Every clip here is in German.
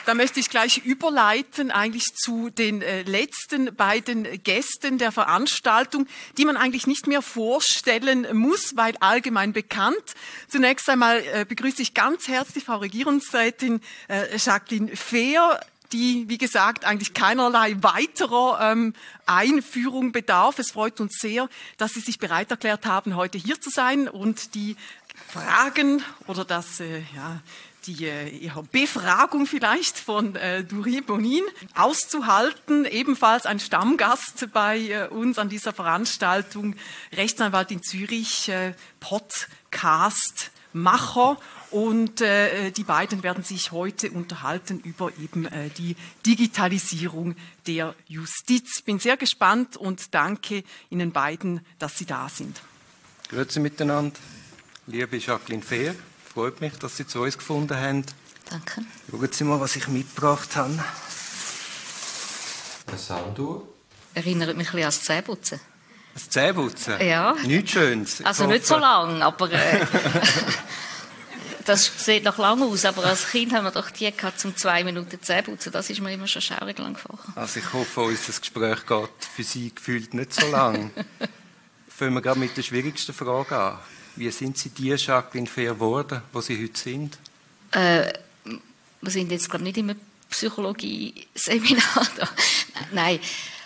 Da möchte ich gleich überleiten eigentlich zu den letzten beiden Gästen der Veranstaltung, die man eigentlich nicht mehr vorstellen muss, weil allgemein bekannt. Zunächst einmal begrüße ich ganz herzlich Frau Regierungsrätin Jacqueline Fehr, die, wie gesagt, eigentlich keinerlei weiterer Einführung bedarf. Es freut uns sehr, dass Sie sich bereit erklärt haben, heute hier zu sein und die Fragen oder ihre Befragung vielleicht von Durie Bonin auszuhalten. Ebenfalls ein Stammgast bei uns an dieser Veranstaltung, Rechtsanwalt in Zürich, Podcast-Macher. Und die beiden werden sich heute unterhalten über eben die Digitalisierung der Justiz. Ich bin sehr gespannt und danke Ihnen beiden, dass Sie da sind. Grüezi miteinander. Liebe Jacqueline Fehr, freut mich, dass Sie zu uns gefunden haben. Danke. Schauen Sie mal, was ich mitgebracht habe. Eine Sanduhr. Erinnert mich ein bisschen an das Zähneputzen. Das Zähneputzen? Ja. Nichts Schönes. Also nicht so lang, aber das sieht noch lang aus. Aber als Kind haben wir doch die gehabt, zum 2 Minuten Zähneputzen. Das ist mir immer schon schaurig lang gefahren. Also ich hoffe, unser Gespräch geht für Sie gefühlt nicht so lang. Fangen wir gerade mit der schwierigsten Frage an. Wie sind Sie die Jacqueline Fehr geworden, wo Sie heute sind? Wir sind jetzt, glaube ich, nicht im Psychologie-Seminar da. Nein.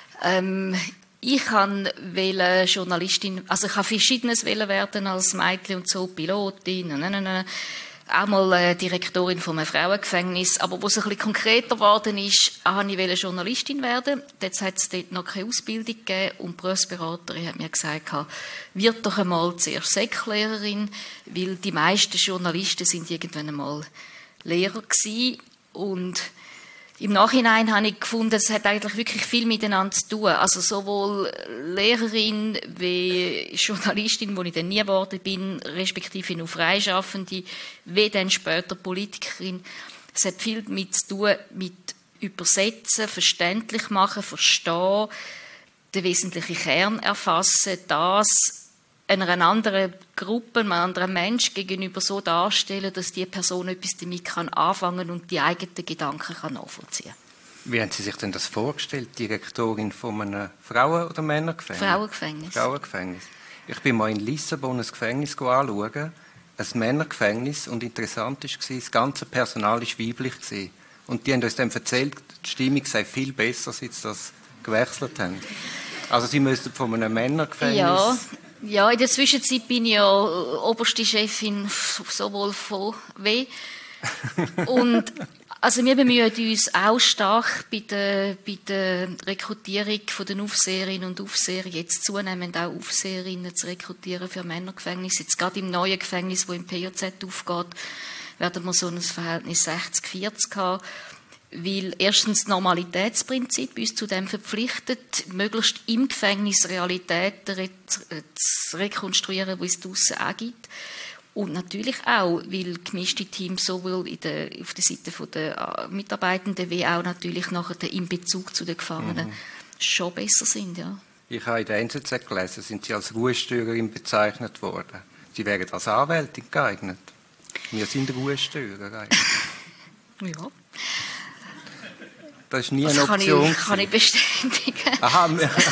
Ich wollte Journalistin, also ich habe Verschiedenes werden als Mädchen und so, Pilotin, auch mal Direktorin von einem Frauengefängnis. Aber wo es ein bisschen konkreter geworden ist, wollte ich Journalistin werden. Jetzt hat es dort noch keine Ausbildung gegeben und die Berufsberaterin hat mir gesagt, wird doch einmal zuerst Säcklehrerin, weil die meisten Journalisten sind irgendwann einmal Lehrer gewesen. Und im Nachhinein habe ich gefunden, es hat eigentlich wirklich viel miteinander zu tun. Also sowohl Lehrerin wie Journalistin, wo ich dann nie geworden bin, respektive nur Freischaffende, wie dann später Politikerin. Es hat viel damit zu tun, mit Übersetzen, verständlich machen, verstehen, den wesentlichen Kern erfassen, das einer anderen Gruppe, einem anderen Menschen gegenüber so darstellen, dass die Person etwas damit anfangen kann und die eigenen Gedanken nachvollziehen kann. Wie haben Sie sich denn das vorgestellt, Direktorin von einem Frauen- oder Männergefängnis? Frauengefängnis. Frauengefängnis. Ich bin mal in Lissabon ein Gefängnis anschauen, ein Männergefängnis, und interessant war, das ganze Personal war weiblich. Und die haben uns dann erzählt, die Stimmung sei viel besser, seit sie das gewechselt haben. Also Sie müssten von einem Männergefängnis... Ja, in der Zwischenzeit bin ich ja oberste Chefin sowohl von W. Und also wir bemühen uns auch stark bei der Rekrutierung der Aufseherinnen und Aufseher, jetzt zunehmend auch Aufseherinnen zu rekrutieren für Männergefängnisse. Jetzt gerade im neuen Gefängnis, das im PJZ aufgeht, werden wir so ein Verhältnis 60-40 haben. Weil erstens das Normalitätsprinzip uns zu dem verpflichtet, möglichst im Gefängnis Realitäten zu rekonstruieren, die es draussen auch gibt. Und natürlich auch, weil gemischte Teams sowohl auf der Seite der Mitarbeitenden wie auch natürlich nachher im Bezug zu den Gefangenen schon besser sind. Ja. Ich habe in der NZZ gelesen, sind Sie als Ruhestörerin bezeichnet worden. Sie wären als Anwältin geeignet. Wir sind Ruhestörer eigentlich. Ja. Das ist nie eine Option. Kann ich bestätigen. Aha.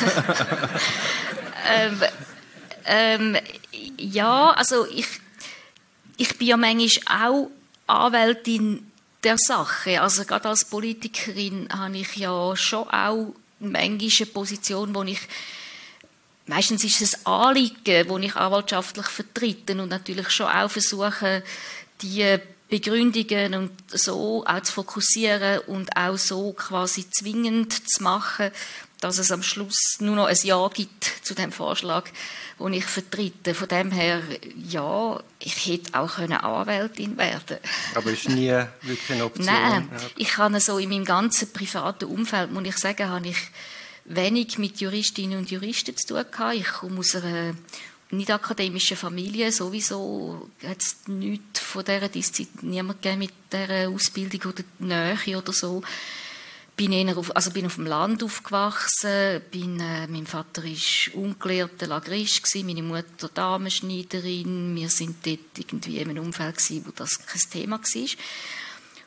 Ja, also ich bin ja manchmal auch Anwältin der Sache. Also gerade als Politikerin habe ich ja schon auch manchmal eine Position, wo ich meistens ist es ein Anliegen, das ich anwaltschaftlich vertrete und natürlich schon auch versuche, die Begründungen und so auch zu fokussieren und auch so quasi zwingend zu machen, dass es am Schluss nur noch ein Ja gibt zu dem Vorschlag, den ich vertrete. Von dem her, ja, ich hätte auch Anwältin werden können. Aber ist nie wirklich eine Option? Nein, ich kann so in meinem ganzen privaten Umfeld, muss ich sagen, habe ich wenig mit Juristinnen und Juristen zu tun gehabt. Ich komme aus einer nicht akademischen Familie, sowieso hat es nichts von dieser Disziplin, niemand gegeben mit dieser Ausbildung oder Nähe oder so. Bin auf dem Land aufgewachsen, mein Vater war ungelehrter Lagrist, meine Mutter Damenschneiderin, wir sind dort irgendwie in einem Umfeld gewesen, wo das kein Thema war.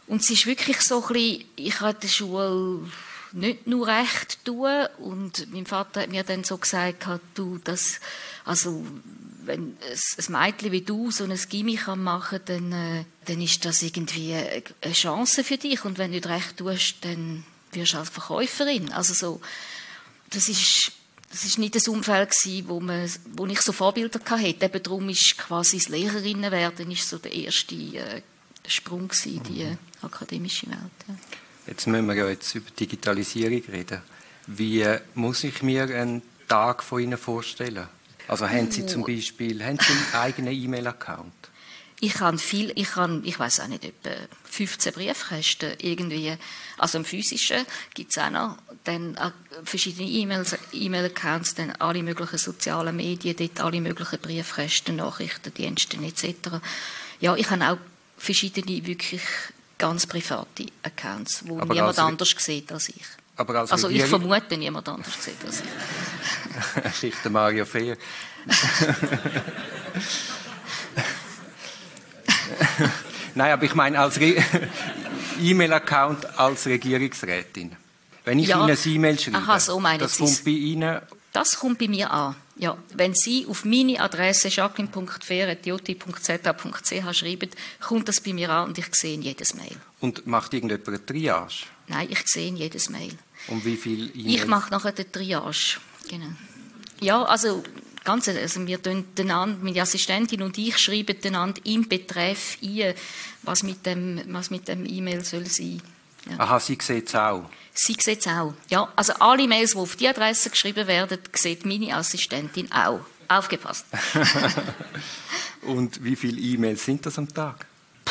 Und es ist wirklich so ein bisschen, ich habe in der Schule nicht nur recht tun und mein Vater hat mir dann so gesagt, du, das, also wenn ein Mädchen wie du so ein Gimmi machen kann, dann ist das irgendwie eine Chance für dich und wenn du nicht recht tust, dann wirst du als Verkäuferin. Also so, das ist nicht das Umfeld gewesen, wo ich so Vorbilder hatte. Eben darum ist quasi das Lehrerinnen werden ist so der erste Sprung gewesen, die akademische Welt. Ja. Jetzt müssen wir ja jetzt über Digitalisierung reden. Wie muss ich mir einen Tag von Ihnen vorstellen? Also haben Sie zum Beispiel einen eigenen E-Mail-Account? Ich weiss auch nicht, etwa 15 Briefkästen irgendwie. Also im Physischen gibt es auch noch dann verschiedene E-Mail-Accounts, dann alle möglichen sozialen Medien, dort alle möglichen Briefkästen, Nachrichtendienste etc. Ja, ich habe auch verschiedene wirklich ganz private Accounts, wo niemand anders sieht als ich. Also ich vermute, niemand anders sieht als ich. Schicht Mario Fehr. Nein, aber ich meine als E-Mail-Account als Regierungsrätin. Wenn ich Ihnen eine E-Mail schreibe, so das kommt bei Ihnen... Das kommt bei mir an. Ja, wenn Sie auf meine Adresse jacqueline.fehr@jt.za.ch schreiben, kommt das bei mir an und ich sehe jedes Mail. Und macht irgendjemand eine Triage? Nein, ich sehe jedes Mail. Und wie viele E-Mails? Ich mache nachher die Triage. Genau. Ja, also wir tun meine Assistentin und ich schreiben einander im Betreff ein, was mit dem E-Mail soll sein. Ja. Aha, sie sieht es auch? Sie sieht es auch. Ja, also alle Mails, die auf die Adresse geschrieben werden, sieht meine Assistentin auch. Aufgepasst. Und wie viele E-Mails sind das am Tag?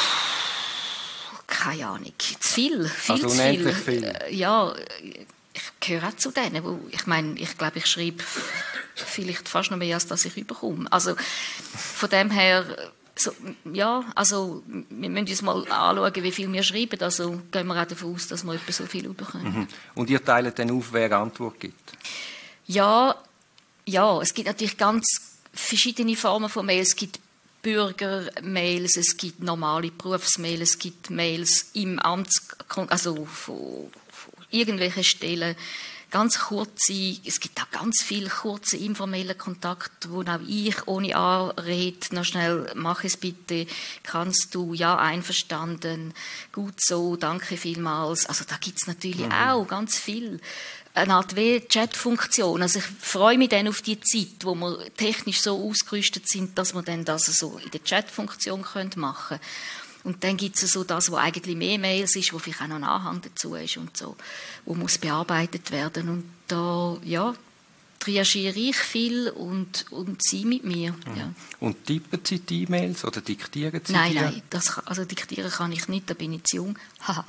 Keine Ahnung. Zu viel. Also unendlich viel. Ja, ich gehöre auch zu denen, wo ich glaube, ich schreibe vielleicht fast noch mehr, als dass ich überkomme. Also von dem her, so, ja, also wir müssen uns mal anschauen, wie viel wir schreiben. Also gehen wir auch davon aus, dass wir etwa so viel bekommen. Mhm. Und ihr teilt dann auf, wer Antwort gibt? Ja, es gibt natürlich ganz verschiedene Formen von Mails. Es gibt Bürgermails, es gibt normale Berufsmails, es gibt Mails im also von irgendwelchen Stellen. Ganz kurze, es gibt auch ganz viele kurze informelle Kontakte, wo auch ich ohne Anrede noch schnell, mach es bitte, kannst du, ja, einverstanden, gut so, danke vielmals. Also da gibt es natürlich auch ganz viel. Eine Art Chat-Funktion. Also ich freue mich dann auf die Zeit, wo wir technisch so ausgerüstet sind, dass wir dann das so in der Chat-Funktion machen können. Und dann gibt es so das, was eigentlich mehr Mails ist, wo vielleicht auch noch ein Anhang dazu ist und so, wo muss bearbeitet werden. Und da, ja, triagiere ich viel und sie mit mir. Ja. Und tippen Sie die E-Mails oder diktieren Sie die? Nein, also diktieren kann ich nicht, da bin ich zu jung.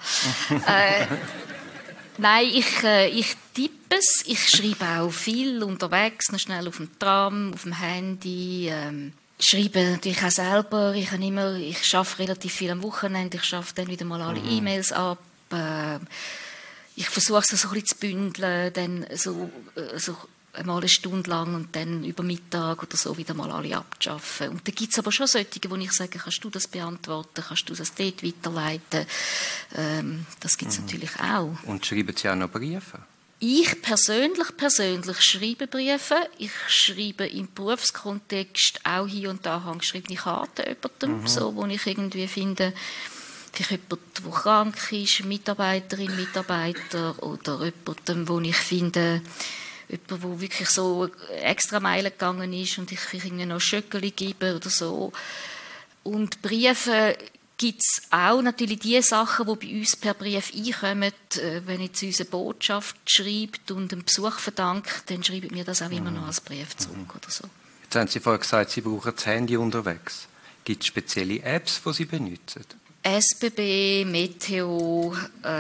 Nein, ich tippe es. Ich schreibe auch viel unterwegs, noch schnell auf dem Tram, auf dem Handy. Schreibe natürlich auch selber. Ich arbeite relativ viel am Wochenende. Ich arbeite dann wieder mal alle E-Mails ab. Ich versuche es so ein bisschen zu bündeln, dann so mal eine Stunde lang und dann über Mittag oder so wieder mal alle abzuschaffen. Und da gibt es aber schon solche, wo ich sage, kannst du das beantworten, kannst du das dort weiterleiten. Das gibt es natürlich auch. Und schreiben Sie auch noch Briefe? Ich persönlich schreibe Briefe. Ich schreibe im Berufskontext auch hier und da handgeschriebene Karten jemandem, so, wo ich irgendwie finde, vielleicht jemand, der krank ist, Mitarbeiterin, Mitarbeiter oder jemandem, wo ich finde, jemand, der wirklich so extra Meilen gegangen ist und ich irgendwie noch Schöckeli gebe oder so. Und Briefe gibt es auch natürlich die Sachen, die bei uns per Brief einkommen. Wenn jetzt unsere Botschaft schreibt und einen Besuch verdankt, dann schreibt mir das auch immer noch als Brief zurück oder so. Jetzt haben Sie vorhin gesagt, Sie brauchen das Handy unterwegs. Gibt es spezielle Apps, die Sie benutzen? SBB, Meteo.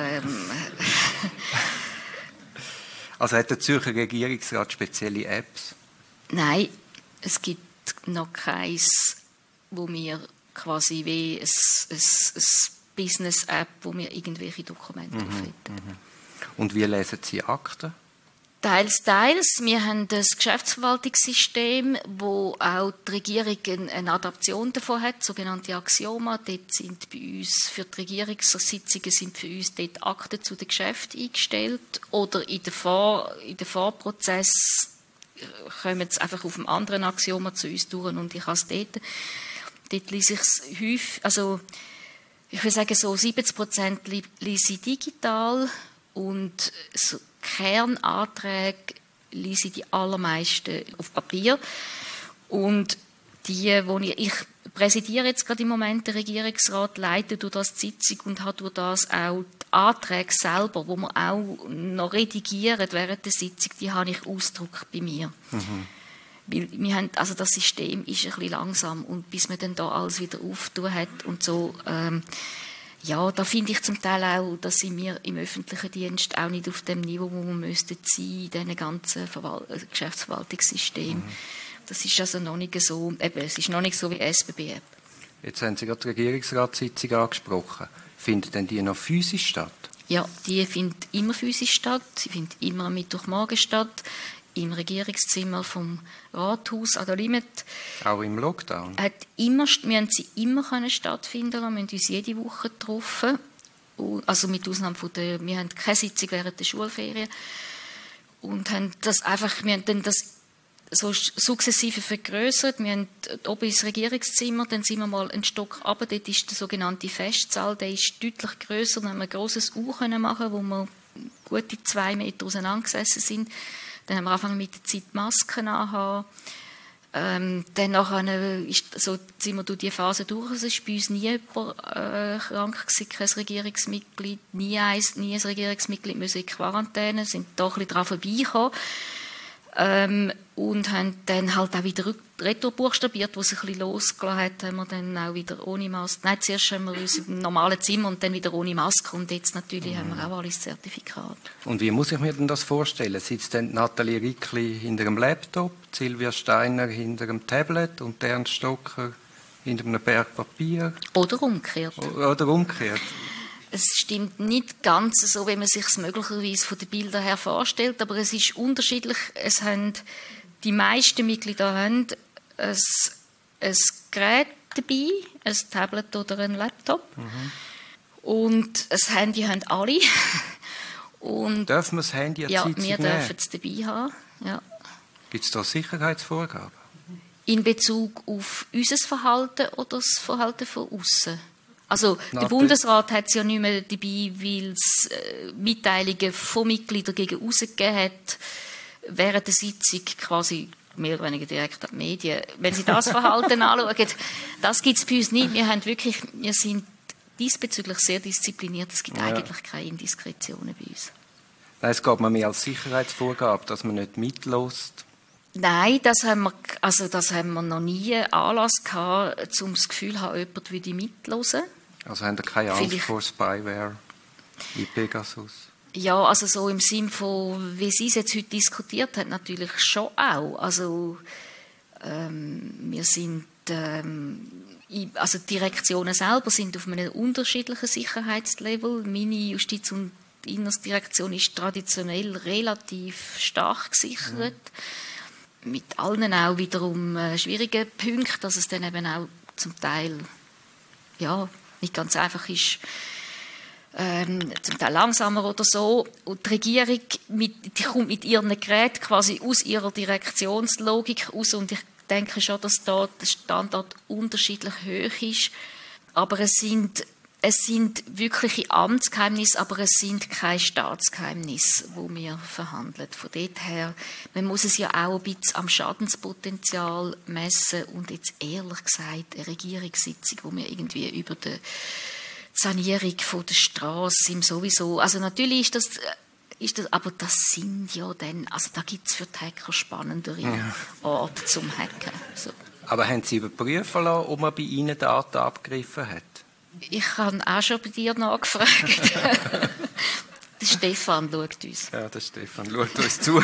Also hat der Zürcher Regierungsrat spezielle Apps? Nein, es gibt noch keins, wo wir quasi wie ein Business-App, wo wir irgendwelche Dokumente drauf hätten. Und wie lesen Sie Akten? Teils, teils. Wir haben das Geschäftsverwaltungssystem, wo auch die Regierung eine Adaption davon hat, sogenannte Axioma. Dort sind bei uns für die Regierungssitzungen sind für uns dort Akten zu den Geschäften eingestellt. Oder in den Vorprozess kommen sie einfach auf einem anderen Axioma zu uns durch und ich habe es dort lese ich es häufig, also ich würde sagen, so 70% lese ich digital und so Kernanträge lese ich die allermeisten auf Papier. Und ich präsidiere jetzt gerade im Moment den Regierungsrat, leite durch das die Sitzung und habe durch das auch die Anträge selber, die wir auch noch redigieren während der Sitzung, die habe ich ausgedruckt bei mir. Weil wir haben, also das System ist ein bisschen langsam und bis man dann da alles wieder auftun hat und so, ja, da finde ich zum Teil auch, dass sind wir im öffentlichen Dienst auch nicht auf dem Niveau, wo wir müssten sein, in diesen ganzen Geschäftsverwaltungssystem. Das ist also noch nicht so, es ist noch nicht so wie SBB-App. Jetzt haben Sie gerade die Regierungsratssitzung angesprochen. Findet denn die noch physisch statt? Ja, die findet immer physisch statt. Sie findet immer am Mittwochmorgen statt. Im Regierungszimmer vom Rathaus an der Limit. Auch im Lockdown? Wir haben sie immer stattfinden lassen. Wir haben uns jede Woche getroffen. Also mit Ausnahme wir haben keine Sitzung während der Schulferien. Und wir haben dann das so sukzessive vergrößert. Wir haben oben ins Regierungszimmer, dann sind wir mal einen Stock runter. Dort ist der sogenannte Festsaal, der ist deutlich grösser. Dann haben wir ein grosses U machen, wo wir gute 2 Meter auseinandergesessen sind. Dann haben wir angefangen mit der Zeit Masken anhaben. Dann nachher sind wir durch die Phase durch. Es ist bei uns nie jemand krank gewesen, kein Regierungsmitglied. Nie ein Regierungsmitglied müssen in Quarantäne, sind da ein bisschen dran vorbeigekommen. Und haben dann halt auch wieder retour buchstabiert, wo es ein bisschen losgelassen hat, haben wir dann auch wieder ohne Maske. Nein, zuerst haben wir uns im normalen Zimmer und dann wieder ohne Maske und jetzt natürlich haben wir auch alles Zertifikat. Und wie muss ich mir denn das vorstellen? Sitzt denn Nathalie Rickli hinter einem Laptop, Silvia Steiner hinter einem Tablet und Ernst Stocker hinter einem Berg Papier? Oder umgekehrt. Oder umgekehrt. Es stimmt nicht ganz so, wie man sich es möglicherweise von den Bildern her vorstellt, aber es ist unterschiedlich. Die meisten Mitglieder haben ein Gerät dabei, ein Tablet oder ein Laptop. Und ein Handy haben alle. Und dürfen wir das Handy an die Sitzung nehmen? Ja, wir dürfen es dabei haben. Ja. Gibt es da Sicherheitsvorgaben? In Bezug auf unser Verhalten oder das Verhalten von außen? Also der Bundesrat hat es ja nicht mehr dabei, weil es Mitteilungen von Mitgliedern gegen gegeben hat, während der Sitzung quasi mehr oder weniger direkt an die Medien. Wenn Sie das Verhalten anschauen, das gibt es bei uns nicht. Wir sind diesbezüglich sehr diszipliniert. Es gibt eigentlich keine Indiskretionen bei uns. Nein, es geht mir mehr als Sicherheitsvorgabe, dass man nicht mitlässt. Nein, das haben wir noch nie Anlass gehabt, um das Gefühl zu haben, jemand würde mithören. Also haben Sie keine Angst vor Spyware wie Pegasus? Ja, also so im Sinn von, wie Sie es jetzt heute diskutiert haben, natürlich schon auch. Also wir sind, also die Direktionen selber sind auf einem unterschiedlichen Sicherheitslevel. Meine Justiz- und Innendirektion ist traditionell relativ stark gesichert. Mit allen auch wiederum schwierigen Punkten, dass es dann eben auch zum Teil nicht ganz einfach ist, zum Teil langsamer oder so. Und die Regierung die kommt mit ihren Geräten quasi aus ihrer Direktionslogik raus und ich denke schon, dass da der Standard unterschiedlich hoch ist. Aber es sind wirkliche Amtsgeheimnisse, aber es sind keine Staatsgeheimnisse, die wir verhandeln. Von dort her, man muss es ja auch ein bisschen am Schadenspotenzial messen und jetzt ehrlich gesagt eine Regierungssitzung, wo wir irgendwie über die Sanierung von der Straße im sowieso, also natürlich ist das, aber das sind ja dann, also da gibt es für die Hacker spannendere Orte zum Hacken. So. Aber haben Sie überprüfen lassen, ob man bei Ihnen Daten abgegriffen hat? Ich habe auch schon bei dir nachgefragt. Der Stefan schaut uns. Ja, der Stefan schaut uns zu.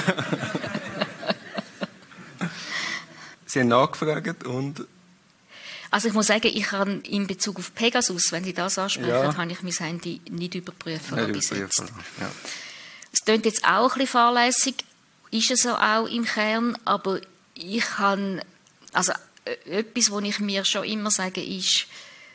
Sie haben nachgefragt und... Also ich muss sagen, ich habe in Bezug auf Pegasus, wenn Sie das ansprechen, habe ich mein Handy nicht überprüfen lassen bis jetzt. Ja. Es klingt jetzt auch ein bisschen fahrlässig. ist es auch im Kern, aber ich kann, also etwas, was ich mir schon immer sage, ist,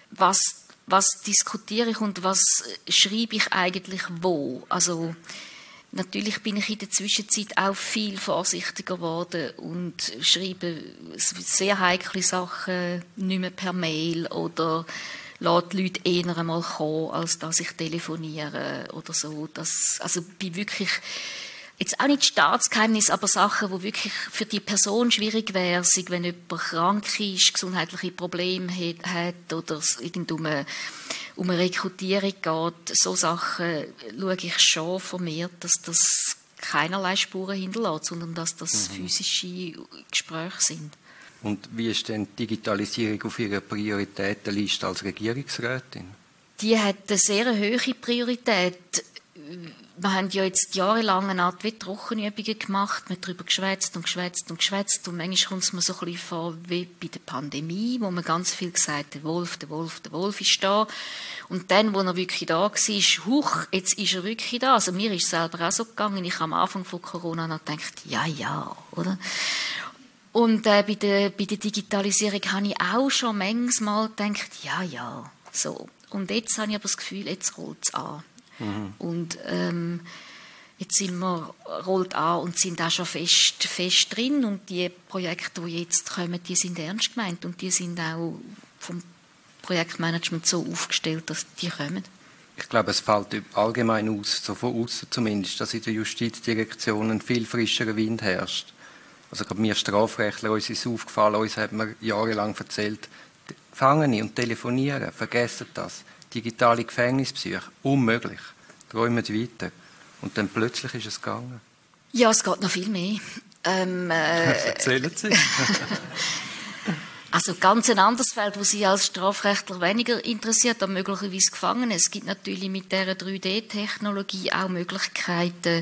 was diskutiere ich und was schreibe ich eigentlich wo? Also natürlich bin ich in der Zwischenzeit auch viel vorsichtiger geworden und schreibe sehr heikle Sachen nicht mehr per Mail oder lasse die Leute eher einmal kommen, als dass ich telefoniere oder so. Also bin wirklich jetzt auch nicht Staatsgeheimnis, aber Sachen, die wirklich für die Person schwierig wären, wenn jemand krank ist, gesundheitliche Probleme hat oder es um eine Rekrutierung geht. So Sachen schaue ich schon vermehrt, dass das keinerlei Spuren hinterlässt, sondern dass das physische Gespräche sind. Und wie ist denn die Digitalisierung auf Ihrer Prioritätenliste als Regierungsrätin? Die hat eine sehr hohe Priorität. Wir haben ja jetzt jahrelang eine Art Trockenübungen gemacht, wir haben darüber geschwätzt und manchmal kommt es mir so ein bisschen vor wie bei der Pandemie, wo man ganz viel gesagt hat, der Wolf ist da. Und dann, wo er wirklich da war, huch, jetzt ist er wirklich da. Also mir ist es selber auch so gegangen, ich habe am Anfang von Corona noch gedacht, ja, oder? Und bei der Digitalisierung habe ich auch schon manchmal gedacht, ja, so. Und jetzt habe ich aber das Gefühl, jetzt rollt es an. Und jetzt rollt an und sind auch schon fest drin. Und die Projekte, die jetzt kommen, die sind ernst gemeint. Und die sind auch vom Projektmanagement so aufgestellt, dass die kommen. Ich glaube, es fällt allgemein aus, so von außen zumindest, dass in der Justizdirektion ein viel frischerer Wind herrscht. Also gerade wir Strafrechtler, uns ist aufgefallen, uns hat man jahrelang erzählt, fangen und telefonieren, vergessen das. Digitale Gefängnispsych, unmöglich. Träumen weiter. Und dann plötzlich ist es gegangen. Ja, es geht noch viel mehr. Erzählen Sie. Also ganz ein anderes Feld, das Sie als Strafrechtler weniger interessiert, aber möglicherweise Gefangene. Es gibt natürlich mit dieser 3D-Technologie auch Möglichkeiten,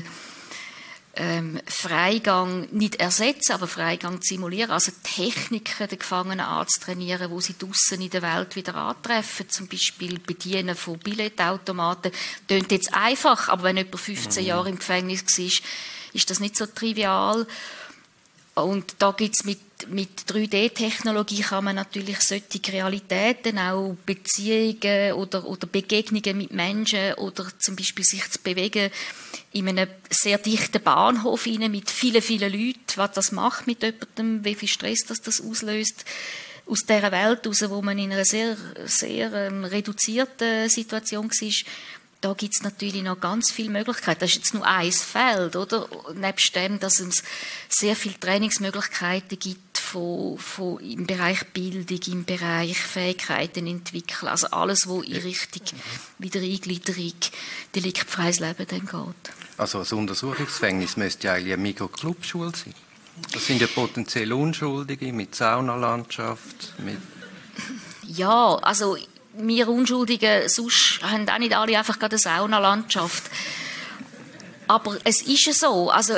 Freigang nicht ersetzen, aber Freigang simulieren, also Techniken der Gefangenen anzutrainieren, wo sie draussen in der Welt wieder antreffen, zum Beispiel Bedienen von Billetautomaten. Tönt jetzt einfach, aber wenn jemand 15 Jahre im Gefängnis war, ist das nicht so trivial. Und da gibt's mit 3D-Technologie kann man natürlich solche Realitäten, auch Beziehungen oder Begegnungen mit Menschen oder zum Beispiel sich zu bewegen in einem sehr dichten Bahnhof mit vielen Leuten, was das macht mit jemandem, wie viel Stress das auslöst, aus dieser Welt raus, wo man in einer sehr, sehr reduzierten Situation war. Da gibt es natürlich noch ganz viele Möglichkeiten. Das ist jetzt nur ein Feld, oder? Nebst dem, dass es sehr viele Trainingsmöglichkeiten gibt im Bereich Bildung, im Bereich Fähigkeiten entwickeln. Also alles, was in Richtung Wiedereingliederung, deliktfreies Leben dann geht. Also ein Untersuchungsgefängnis müsste ja eigentlich eine Mikroclubschule sein. Das sind ja potenziell Unschuldige mit Saunalandschaft, Ja, also wir Unschuldigen, sonst haben auch nicht alle einfach gerade eine Saunalandschaft. Aber es ist ja so, also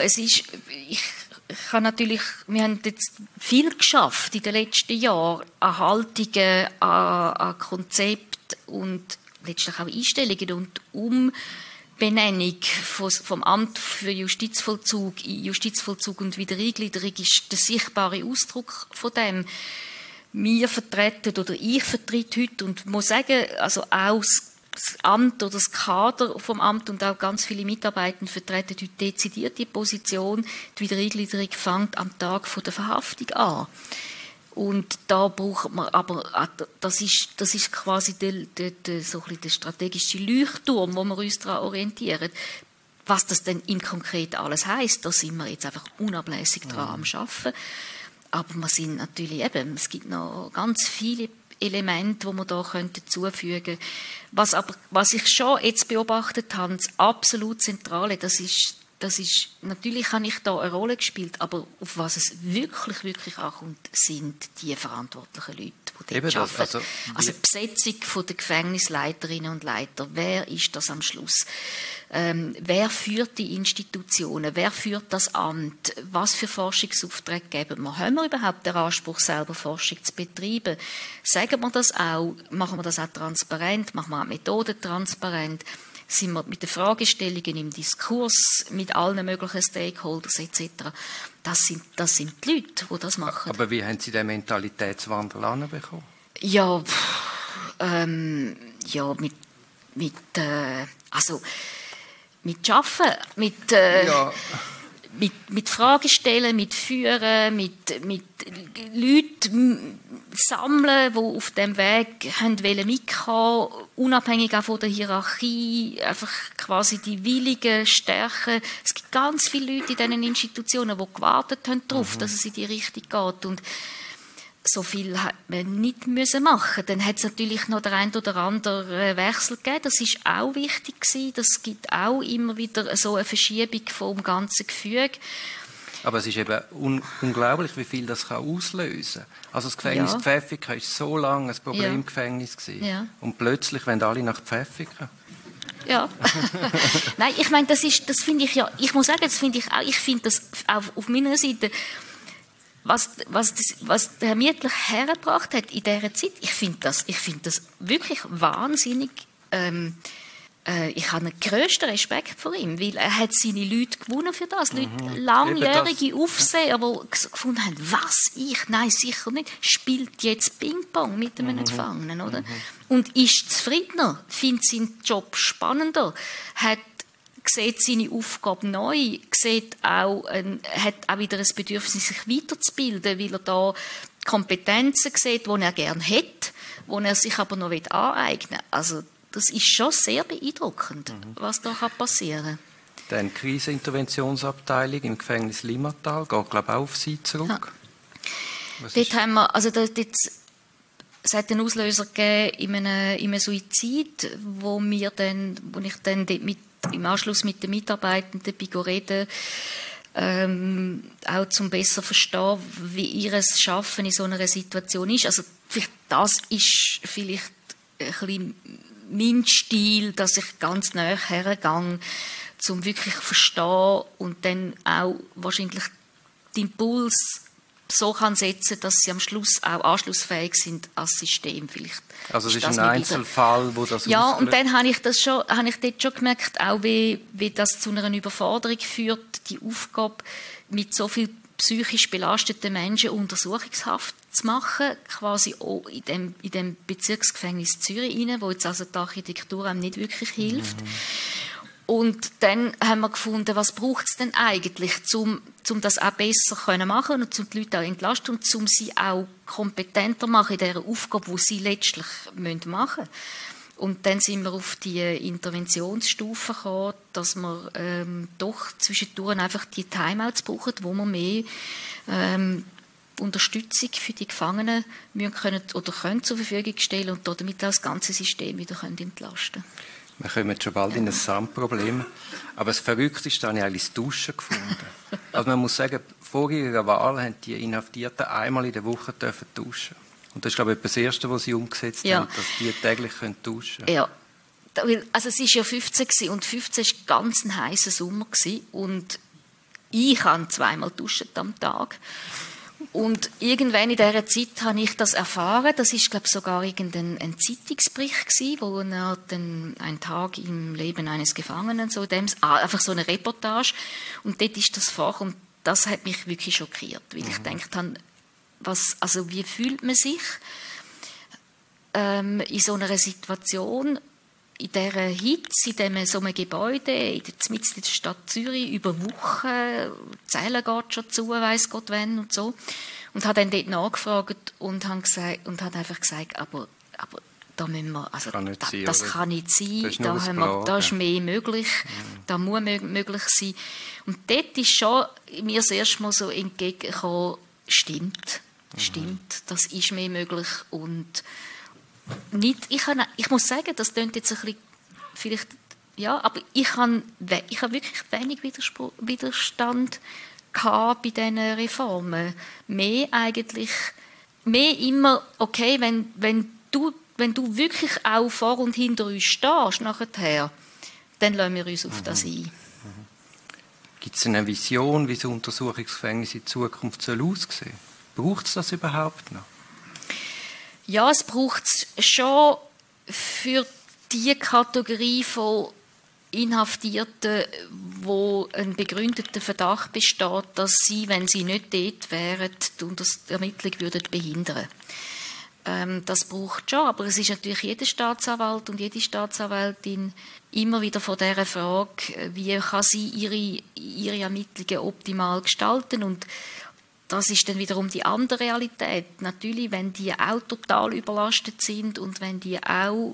wir haben jetzt viel geschafft in den letzten Jahren an Haltungen, an Konzepten und letztlich auch Einstellungen und Umbenennung vom Amt für Justizvollzug in Justizvollzug und Wiedereingliederung ist der sichtbare Ausdruck von dem. Wir vertreten oder ich vertrete heute und muss sagen, also auch das Amt oder das Kader vom Amt und auch ganz viele Mitarbeiter vertreten heute dezidiert die Position, die Wiedereingliederung fängt am Tag der Verhaftung an. Und da braucht man aber, das ist quasi so ein bisschen der strategische Leuchtturm, wo wir uns daran orientieren. Was das denn im Konkreten alles heisst, da sind wir jetzt einfach unablässig dran am Arbeiten. Aber wir sind natürlich es gibt noch ganz viele Elemente, die man da zufügen könnte. Was ich schon jetzt beobachtet habe, das absolut Zentrale, das ist, natürlich habe ich da eine Rolle gespielt, aber auf was es wirklich ankommt, sind die verantwortlichen Leute, die dort arbeiten. Also die Besetzung der Gefängnisleiterinnen und Leiter. Wer ist das am Schluss? Wer führt die Institutionen? Wer führt das Amt? Was für Forschungsaufträge geben wir? Haben wir überhaupt den Anspruch, selber Forschung zu betreiben? Sagen wir das auch? Machen wir das auch transparent? Machen wir auch Methoden transparent? sind wir mit den Fragestellungen im Diskurs, mit allen möglichen Stakeholders etc. Das sind die Leute, die das machen. Aber wie haben Sie den Mentalitätswandel anbekommen? Ja, mit Arbeiten, mit Fragen stellen, mit Führen, mit Leuten sammeln, die auf dem Weg mitkommen wollen, unabhängig auch von der Hierarchie, einfach quasi die Willigen stärken. Es gibt ganz viele Leute in diesen Institutionen, die gewartet haben darauf, dass es in die Richtung geht. Und so viel hat man nicht machen müssen. Dann hat es natürlich noch den einen oder anderen Wechsel gegeben. Das ist auch wichtig gewesen. Das gibt auch immer wieder so eine Verschiebung vom ganzen Gefüge. Aber es ist eben unglaublich, wie viel das auslösen kann. Also das Gefängnis Pfäffiken war so lange ein Problemgefängnis gewesen. Ja. Und plötzlich wollen alle nach Pfäffiken. Ja. Nein, ich meine, das finde ich ja, ich muss sagen, das finde ich auch, ich finde das auch auf meiner Seite, was der Herr Mietler hergebracht hat in dieser Zeit, ich finde das wirklich wahnsinnig. Ich habe den grössten Respekt vor ihm, weil er hat seine Leute gewonnen für das. Leute, langjährige Aufseher, die gefunden haben, nein, sicher nicht, spielt jetzt Ping-Pong mit einem Gefangenen, oder? Und ist zufriedener, findet seinen Job spannender, sieht seine Aufgabe neu, hat auch wieder ein Bedürfnis, sich weiterzubilden, weil er da Kompetenzen sieht, die er gerne hat, die er sich aber noch aneignen will. Also, das ist schon sehr beeindruckend, was da passieren kann. Die Kriseninterventionsabteilung im Gefängnis Limmatal geht, glaube ich, auch auf Sie zurück. Ja. Dort haben wir, also es hat einen Auslöser gegeben in einem Suizid, wo ich dann im Anschluss mit den Mitarbeitenden reden, auch zum besser verstehen, wie ihr Schaffen in so einer Situation ist. Also das ist vielleicht ein bisschen mein Stil, dass ich ganz nahe hergehe, um wirklich zu verstehen und dann auch wahrscheinlich den Impuls so kann setzen, dass sie am Schluss auch anschlussfähig sind als System vielleicht. Also es ist ein Einzelfall, wo das ja, und dann habe ich dort schon gemerkt, auch wie das zu einer Überforderung führt, die Aufgabe mit so viel psychisch belasteten Menschen Untersuchungshaft zu machen, quasi auch in dem Bezirksgefängnis Zürich rein, wo jetzt also die Architektur einem nicht wirklich hilft. Und dann haben wir gefunden, was braucht es denn eigentlich, um das auch besser zu machen und um die Leute auch entlasten und um sie auch kompetenter machen in dieser Aufgabe, die sie letztlich machen müssen. Und dann sind wir auf die Interventionsstufe gekommen, dass wir doch zwischendurch einfach die Timeouts brauchen, wo wir mehr Unterstützung für die Gefangenen können zur Verfügung stellen und damit auch das ganze System wieder entlasten können. Wir kommen schon bald in ein Sandproblem. Aber das Verrückteste habe ich eigentlich das Duschen gefunden. Also man muss sagen, vor ihrer Wahl haben die Inhaftierten einmal in der Woche duschen. Und das ist, glaube ich, das Erste, was sie umgesetzt haben, dass die täglich duschen können. Ja, also es war ja 15 und 15 war ganz ein heißer Sommer und ich habe zweimal duschen am Tag. Und irgendwann in dieser Zeit habe ich das erfahren. Das ist, glaube ich, sogar ein Zeitungsbericht gewesen, wo er dann ein Tag im Leben eines Gefangenen, einfach so eine Reportage. Und dort ist das vor und das hat mich wirklich schockiert, weil ich gedacht habe, wie fühlt man sich in so einer Situation, in dieser Hitze, in so einem Gebäude, mitten in der Stadt Zürich, über Wochen, die Zelle geht schon zu, weiss Gott wann und so. Und habe dann dort nachgefragt und habe einfach gesagt, aber da müssen wir, also das kann nicht sein, da ist mehr möglich, da muss möglich sein. Und dort ist schon mir das erste Mal so entgegengekommen, stimmt, das ist mehr möglich und nicht, ich muss sagen, das klingt jetzt ein bisschen, vielleicht, ja, aber ich habe wirklich wenig Widerstand gehabt bei diesen Reformen. Mehr immer, okay, wenn du wirklich auch vor und hinter uns stehst, nachher, dann lassen wir uns auf das ein. Gibt es eine Vision, wie so Untersuchungsgefängnisse in Zukunft aussehen soll? Braucht es das überhaupt noch? Ja, es braucht es schon für die Kategorie von Inhaftierten, wo ein begründeter Verdacht besteht, dass sie, wenn sie nicht dort wären, die Ermittlung würden behindern. Das braucht schon, aber es ist natürlich jeder Staatsanwalt und jede Staatsanwältin immer wieder vor dieser Frage, wie kann sie ihre Ermittlungen optimal gestalten, und das ist dann wiederum die andere Realität. Natürlich, wenn die auch total überlastet sind und wenn die auch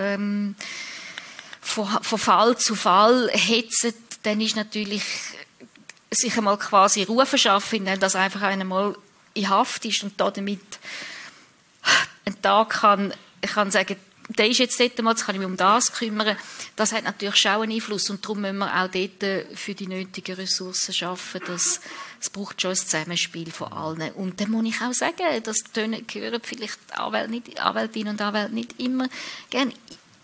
von Fall zu Fall hetzen, dann ist natürlich sich einmal quasi Ruhe verschaffen, indem das einfach einmal in Haft ist und damit einen Tag kann sagen, der ist jetzt dort mal, jetzt kann ich mich um das kümmern. Das hat natürlich schon einen Einfluss, und darum müssen wir auch dort für die nötigen Ressourcen schaffen. Es braucht schon ein Zusammenspiel von allen. Und dann muss ich auch sagen, das hören vielleicht Anwältinnen und Anwälte nicht immer gern.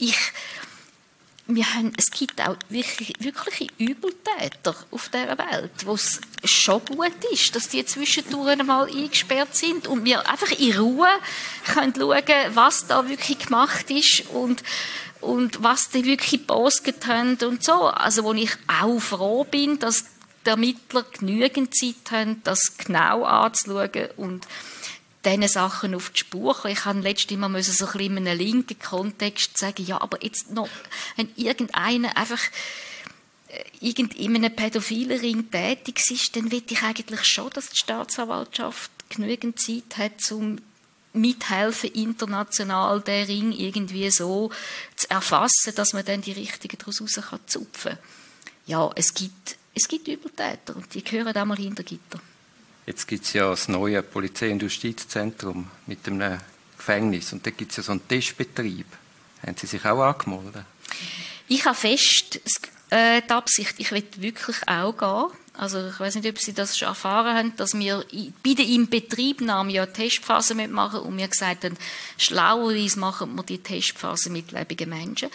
Es gibt auch wirkliche Übeltäter auf dieser Welt, wo es schon gut ist, dass die zwischendurch einmal eingesperrt sind und wir einfach in Ruhe können schauen, was da wirklich gemacht ist und was die wirklich gepostet haben und so. Also wo ich auch froh bin, dass die Ermittler genügend Zeit haben, das genau anzuschauen und diesen Sachen auf die Spur. Ich habe letztes Mal so ein bisschen in einem linken Kontext sagen, ja, aber jetzt noch, wenn irgendeiner einfach in einem pädophilen Ring tätig ist, dann will ich eigentlich schon, dass die Staatsanwaltschaft genügend Zeit hat, um mithelfen, international den Ring irgendwie so zu erfassen, dass man dann die Richtigen daraus raus zupfen kann. Ja, es gibt Übeltäter und die gehören auch mal hinter Gitter. Jetzt gibt es ja das neue Polizei- und Justizzentrum mit einem Gefängnis. Und da gibt es ja so einen Testbetrieb. Haben Sie sich auch angemeldet? Ich habe fest die Absicht, ich will wirklich auch gehen. Also ich weiß nicht, ob Sie das schon erfahren haben, dass wir bei der Inbetriebnahme ja eine Testphase machen und wir gesagt haben, schlauerweise machen wir die Testphase mit lebenden Menschen.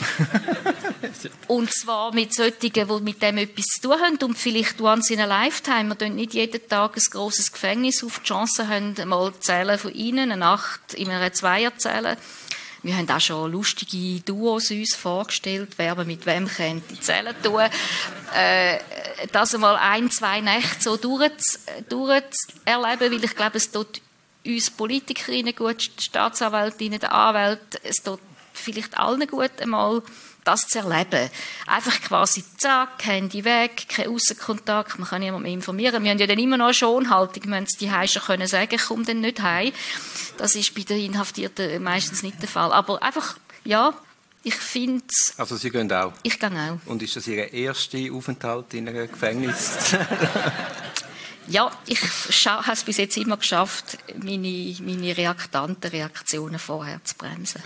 Und zwar mit solchen, die mit dem etwas zu tun haben und vielleicht once in a lifetime. Wir tun nicht jeden Tag ein grosses Gefängnis auf. Die Chance haben, mal Zellen von Ihnen, eine Nacht in einer Zweierzelle. Wir haben auch schon lustige Duos uns vorgestellt, wer mit wem könnte die Zellen tun. Das einmal 1-2 Nächte so durchzuerleben, weil ich glaube, es tut uns Politikerinnen gut, die Staatsanwältinnen, der Anwälte, es tut vielleicht allen gut, einmal das zu erleben. Einfach quasi zack, Handy weg, kein Aussenkontakt, man kann niemanden mehr informieren. Wir haben ja dann immer noch eine Schonhaltung, wir müssen es die Heim schon können sagen, ich komme dann nicht heim. Das ist bei den Inhaftierten meistens nicht der Fall. Aber einfach, ja, ich finde es... Also Sie gehen auch? Ich gehe auch. Und ist das Ihr erster Aufenthalt in einem Gefängnis? Ja, ich habe es bis jetzt immer geschafft, meine reaktanten Reaktionen vorher zu bremsen.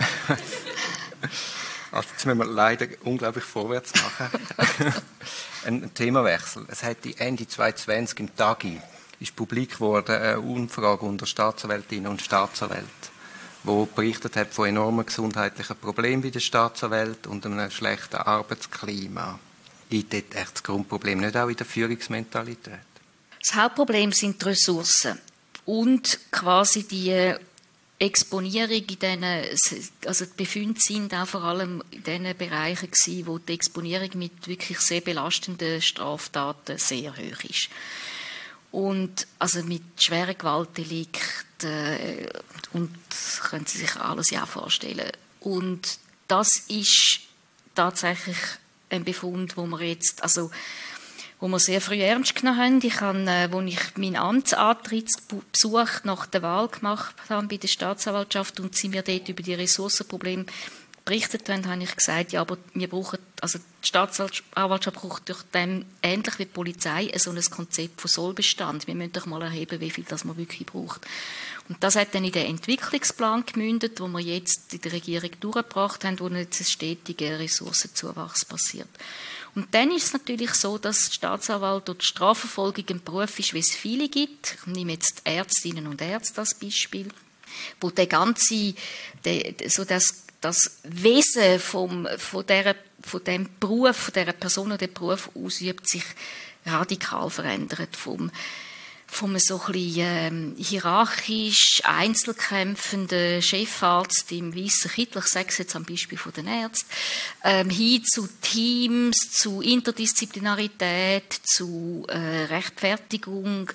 Also jetzt müssen wir leider unglaublich vorwärts machen. Ein Themawechsel. Es hat Ende 2020 im Tagi ist publik geworden eine Umfrage unter Staatsanwältinnen und Staatsanwälten, die berichtet hat von enormen gesundheitlichen Problemen bei den Staatsanwälten und einem schlechten Arbeitsklima. Liegt dort echt das Grundproblem nicht auch in der Führungsmentalität? Das Hauptproblem sind die Ressourcen und quasi die Exponierung in diesen, also die Befunde sind auch vor allem in den Bereichen gewesen, wo die Exponierung mit wirklich sehr belastenden Straftaten sehr hoch ist. Und also mit schweren Gewaltdelikten und können Sie sich alles ja vorstellen. Und das ist tatsächlich ein Befund, wo wir jetzt, also wo wir sehr früh ernst genommen haben. Ich habe, als ich meinen Amtsantrittsbesuch nach der Wahl gemacht habe bei der Staatsanwaltschaft und sie mir dort über die Ressourcenprobleme berichtet haben, habe ich gesagt, ja, aber wir brauchen, also die Staatsanwaltschaft braucht durch dem, ähnlich wie die Polizei, so ein Konzept von Sollbestand. Wir müssen doch mal erheben, wie viel das man wirklich braucht. Und das hat dann in den Entwicklungsplan gemündet, wo wir jetzt in der Regierung durchgebracht haben, wo jetzt ein stetiger Ressourcenzuwachs passiert. Und dann ist es natürlich so, dass die Staatsanwalt oder die Strafverfolgung ein Beruf ist, wie es viele gibt. Ich nehme jetzt die Ärztinnen und Ärzte als Beispiel, wo der ganze, so das Wesen von dem Beruf, von dieser Person, die den Beruf ausübt, sich radikal verändert. Vom von einem so ein bisschen hierarchisch einzelkämpfenden Chefarzt im weißen Kittel, ich sage es jetzt am Beispiel von den Ärzten, hin zu Teams, zu Interdisziplinarität, zu Rechtfertigung,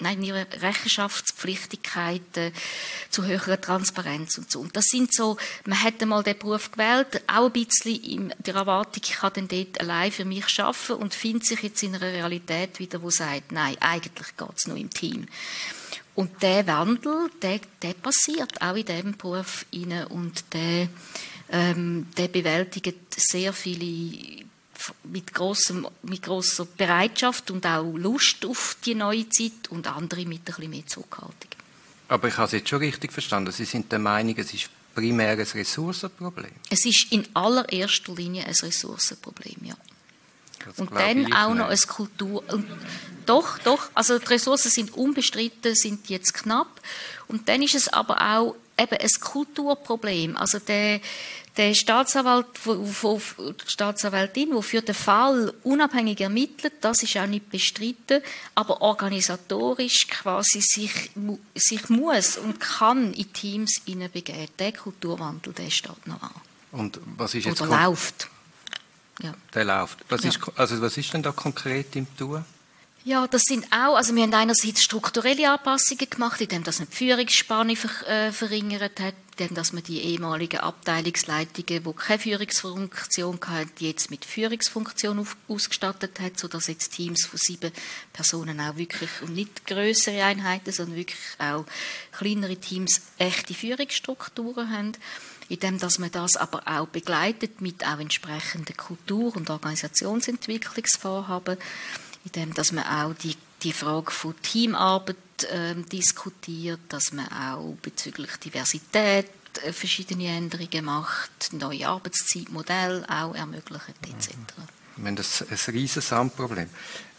Rechenschaftspflichtigkeiten, zu höherer Transparenz und so. Und das sind so, man hat einmal den Beruf gewählt, auch ein bisschen in der Erwartung, ich kann dann dort allein für mich arbeiten und findet sich jetzt in einer Realität wieder, wo sagt, nein, eigentlich geht es nur im Team. Und der Wandel, der passiert auch in diesem Beruf rein und der bewältigt sehr viele mit grosser Bereitschaft und auch Lust auf die neue Zeit und andere mit ein bisschen mehr Zurückhaltung. Aber ich habe es jetzt schon richtig verstanden. Sie sind der Meinung, es ist primär ein Ressourcenproblem? Es ist in allererster Linie ein Ressourcenproblem, ja. Das und dann auch noch eine Kultur. Doch, also die Ressourcen sind unbestritten, sind jetzt knapp. Und dann ist es aber auch eben ein Kulturproblem. Also der Staatsanwalt, die Staatsanwältin, die für den Fall unabhängig ermittelt, das ist auch nicht bestritten, aber organisatorisch quasi sich muss und kann in Teams hineinbegeben. Der Kulturwandel, der steht noch an. Und was ist jetzt oder läuft. Ja. Der läuft. Was ist denn da konkret im Tun? Ja, das sind auch, also wir haben einerseits strukturelle Anpassungen gemacht, indem dass man die Führungsspanne verringert hat, indem dass man die ehemaligen Abteilungsleitungen, die keine Führungsfunktion hatten, die jetzt mit Führungsfunktion ausgestattet hat, sodass jetzt Teams von 7 Personen auch wirklich, und nicht grössere Einheiten, sondern wirklich auch kleinere Teams echte Führungsstrukturen haben. Indem dass man das aber auch begleitet mit auch entsprechenden Kultur- und Organisationsentwicklungsvorhaben, indem dass man auch die Frage von Teamarbeit diskutiert, dass man auch bezüglich Diversität verschiedene Änderungen macht, neue Arbeitszeitmodelle auch ermöglicht etc. Wir haben ein riesiges Problem.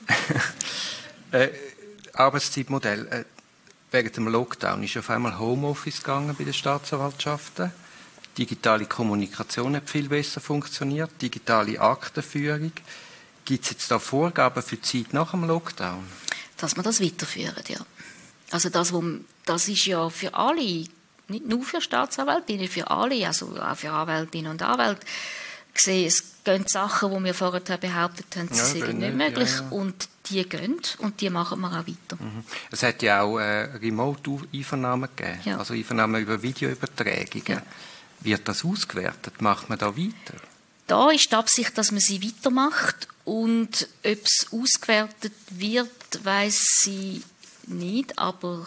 Arbeitszeitmodell. Während dem Lockdown ist auf einmal Homeoffice gegangen bei den Staatsanwaltschaften. Digitale Kommunikation hat viel besser funktioniert, digitale Aktenführung. Gibt es jetzt da Vorgaben für die Zeit nach dem Lockdown? Dass wir das weiterführen, ja. Also das ist ja für alle, nicht nur für Staatsanwältinnen, für alle, also auch für Anwältinnen und Anwälte gesehen, es gehen Sachen, die wir vorher behauptet haben, sie sind nicht möglich. Ja. Und die gehen und die machen wir auch weiter. Mhm. Es hat ja auch Remote-Einvernahmen gegeben, ja. Also Einvernahmen über Videoübertragungen. Ja. Wird das ausgewertet? Macht man da weiter? Da ist die Absicht, dass man sie weitermacht. Und ob es ausgewertet wird, weiss sie nicht, aber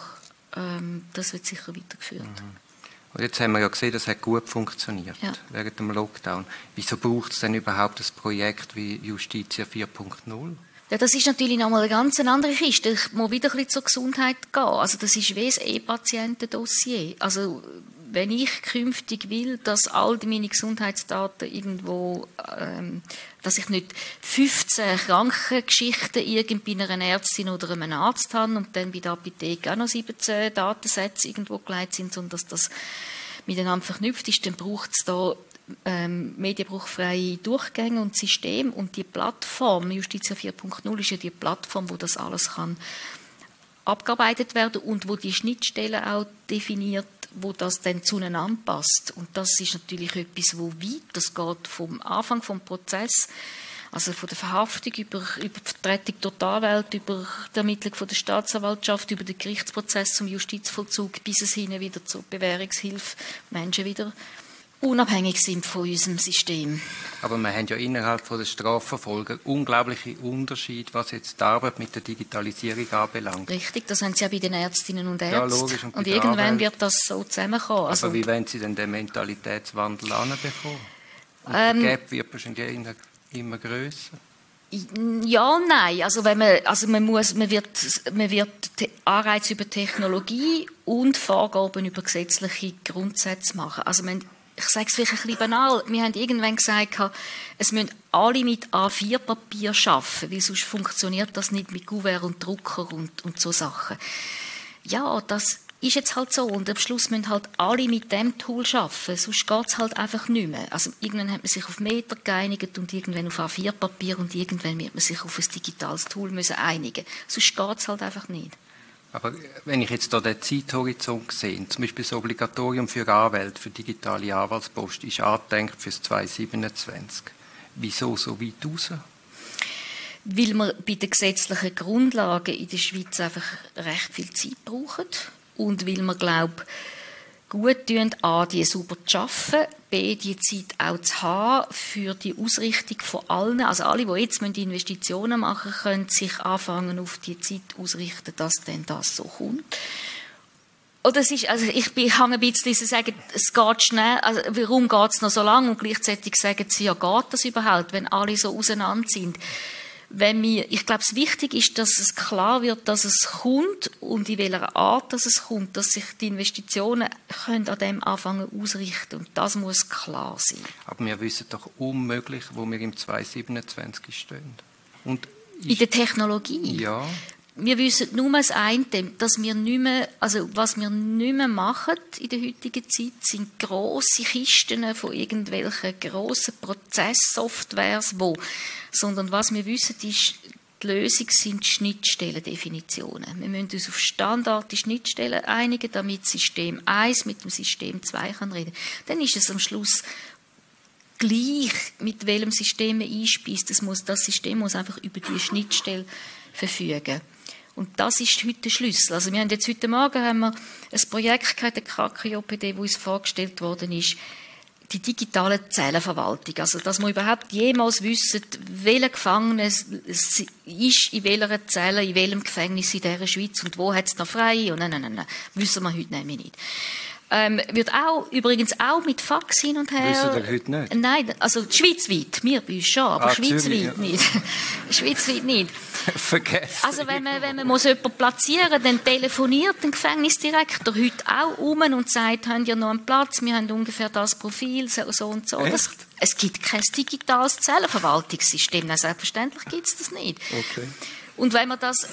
das wird sicher weitergeführt. Mhm. Und jetzt haben wir ja gesehen, das hat gut funktioniert während dem Lockdown. Wieso braucht es denn überhaupt ein Projekt wie Justitia 4.0? Ja, das ist natürlich nochmal eine ganz andere Kiste. Ich muss wieder ein bisschen zur Gesundheit gehen. Also das ist wie ein E-Patienten-Dossier. Also wenn ich künftig will, dass all meine Gesundheitsdaten irgendwo, dass ich nicht 15 Krankengeschichten bei einer Ärztin oder einem Arzt habe und dann bei der Apotheke auch noch 17 Datensätze irgendwo gelegt sind, sondern dass das miteinander verknüpft ist, dann braucht es da medienbruchfreie Durchgänge und Systeme. Und die Plattform, Justitia 4.0, ist ja die Plattform, wo das alles kann abgearbeitet werden und wo die Schnittstellen auch definiert, wo das dann zueinander passt. Und das ist natürlich etwas, wo weit, das geht vom Anfang vom Prozess, also von der Verhaftung über die Vertretung durch die Anwälte, über die Ermittlung von der Staatsanwaltschaft, über den Gerichtsprozess zum Justizvollzug, bis es hin wieder zur Bewährungshilfe Menschen wieder unabhängig sind von unserem System. Aber wir haben ja innerhalb von der Strafverfolgung unglaubliche Unterschiede, was jetzt die Arbeit mit der Digitalisierung anbelangt. Richtig, das haben Sie ja bei den Ärztinnen und Ärzten. Ja, logisch. Und irgendwann wird das so zusammenkommen. Aber wie wollen Sie denn den Mentalitätswandel anbekommen? Der Gap wird wahrscheinlich immer grösser. Ja und nein. Also man wird Anreize über Technologie und Vorgaben über gesetzliche Grundsätze machen. Also ich sage es vielleicht ein bisschen banal, wir haben irgendwann gesagt, es müssen alle mit A4-Papier arbeiten, weil sonst funktioniert das nicht mit Kuvert und Drucker und so Sachen. Ja, das ist jetzt halt so und am Schluss müssen halt alle mit dem Tool arbeiten, sonst geht es halt einfach nicht mehr. Also irgendwann hat man sich auf Meter geeinigt und irgendwann auf A4-Papier und irgendwann wird man sich auf ein digitales Tool einigen. Sonst geht es halt einfach nicht. Aber wenn ich jetzt hier den Zeithorizont sehe, zum Beispiel das Obligatorium für Anwälte, für digitale Anwaltspost, ist angedenkt für 2027. Wieso so weit raus? Weil wir bei den gesetzlichen Grundlagen in der Schweiz einfach recht viel Zeit brauchen und weil wir, glaube gut tun, A, die sauber zu arbeiten, B, die Zeit auch zu haben für die Ausrichtung von allen. Also alle, die jetzt Investitionen machen müssen, können sich anfangen, auf die Zeit ausrichten, dass denn das so kommt. Oder es ist, also ich habe ein bisschen zu sagen, es geht schnell, also warum geht es noch so lange? Und gleichzeitig sagen sie, ja, geht das überhaupt, wenn alle so auseinander sind? Ich glaube, es wichtig ist, dass es klar wird, dass es kommt und in welcher Art dass es kommt, dass sich die Investitionen können an dem anfangen ausrichten und das muss klar sein. Aber wir wissen doch unmöglich, wo wir im 2027 stehen. Und in der Technologie? Ja. Wir wissen nur das eine, dass wir nicht mehr, also was wir nicht mehr machen in der heutigen Zeit, sind grosse Kisten von irgendwelchen grossen Prozesssoftwares, sondern was wir wissen, ist, die Lösung sind Schnittstellendefinitionen. Wir müssen uns auf standardische Schnittstellen einigen, damit System 1 mit dem System 2 kann reden. Dann ist es am Schluss gleich, mit welchem System man einspeist. Das System muss einfach über die Schnittstelle verfügen. Und das ist heute der Schlüssel. Also wir haben jetzt heute Morgen ein Projekt gehabt, der KKJPD, wo uns vorgestellt worden ist, die digitale Zellenverwaltung. Also, dass wir überhaupt jemals wissen, welcher Gefangene ist in welcher Zelle, in welchem Gefängnis in dieser Schweiz und wo hat es noch frei. Und nein. Wissen wir heute nämlich nicht. Wird übrigens auch mit Fax hin und her. Wissen wir heute nicht? Nein, also schweizweit. Wir bei uns schon, aber schweizweit nicht. Schweizweit nicht. Vergessen. Also wenn man muss jemanden platzieren, dann telefoniert der Gefängnisdirektor heute auch und sagt, haben ja noch einen Platz, wir haben ungefähr das Profil, so und so. Es gibt kein digitales Zellenverwaltungssystem. Nein, selbstverständlich gibt es das nicht. Okay. Und wenn wir das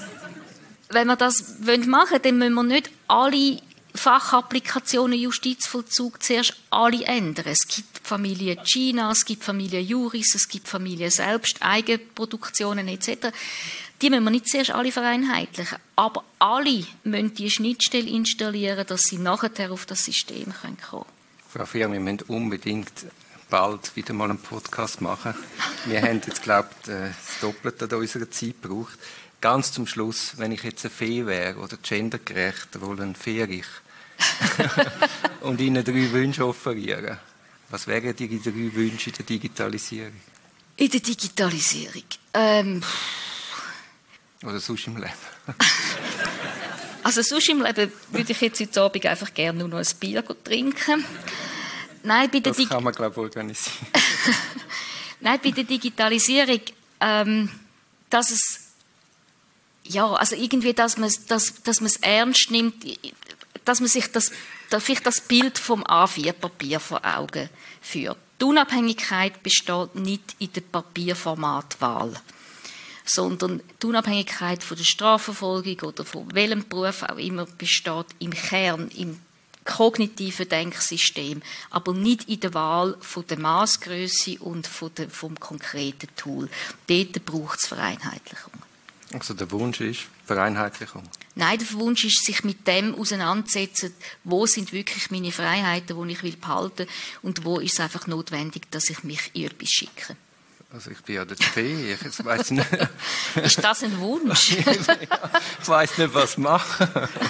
machen wollen, dann müssen wir nicht alle Fachapplikationen Justizvollzug zuerst alle ändern. Es gibt Familie China, es gibt Familie Juris, es gibt Familie selbst, Eigenproduktionen etc. Die müssen wir nicht zuerst alle vereinheitlichen, aber alle müssen die Schnittstelle installieren, dass sie nachher auf das System kommen können. Frau Fier, wir müssen unbedingt bald wieder mal einen Podcast machen. Wir haben jetzt, glaube ich, das Doppelte an unserer Zeit gebraucht. Ganz zum Schluss, wenn ich jetzt eine Fee wäre oder gendergerecht, wohl ein Fähig und Ihnen 3 Wünsche offerieren, was wären die 3 Wünsche in der Digitalisierung? In der Digitalisierung? Oder sonst im Leben? Also sonst im Leben würde ich jetzt heute Abend einfach gerne nur noch ein Bier trinken. Nein, bei der das kann man, glaube ich, organisieren. Nein, bei der Digitalisierung, dass es ja, also irgendwie, dass man es ernst nimmt, dass man sich vielleicht das Bild vom A4-Papier vor Augen führt. Die Unabhängigkeit besteht nicht in der Papierformatwahl, sondern die Unabhängigkeit von der Strafverfolgung oder von welchem Beruf auch immer besteht im Kern, im kognitiven Denksystem, aber nicht in der Wahl von der Maßgröße und vom konkreten Tool. Dort braucht es Vereinheitlichung. Also der Wunsch ist Vereinheitlichung? Nein, der Wunsch ist, sich mit dem auseinanderzusetzen, wo sind wirklich meine Freiheiten, die ich behalten will und wo ist es einfach notwendig, dass ich mich in etwas schicke. Also ich bin ja der Fee, ich weiss nicht. Ist das ein Wunsch? Ich weiss nicht, was machen.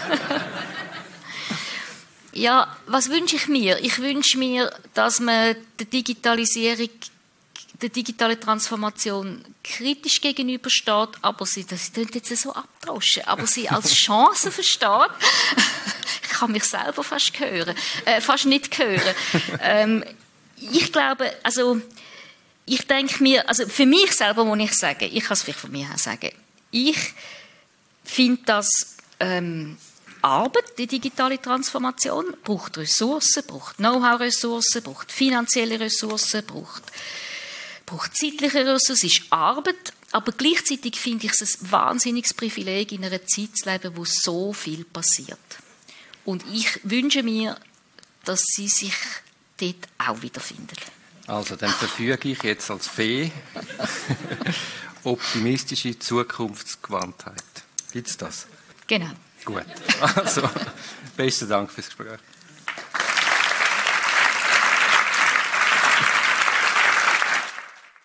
Ja, was wünsche ich mir? Ich wünsche mir, dass man der digitalen Transformation kritisch gegenübersteht, aber das klingt jetzt so abdroschen, aber sie als Chance versteht. Ich kann mich selber fast nicht hören. Ich glaube, also ich denke mir, also für mich selber muss ich sagen, ich kann es vielleicht von mir her sagen, ich finde, dass Arbeit, die digitale Transformation, braucht Ressourcen, braucht Know-how-Ressourcen, braucht finanzielle Ressourcen, braucht zeitliche Ressourcen, es ist Arbeit, aber gleichzeitig finde ich es ein wahnsinniges Privileg, in einer Zeit zu leben, wo so viel passiert. Und ich wünsche mir, dass sie sich dort auch wiederfinden. Also, dann verfüge ich jetzt als Fee optimistische Zukunftsgewandtheit. Gibt es das? Genau. Gut, also besten Dank fürs Gespräch.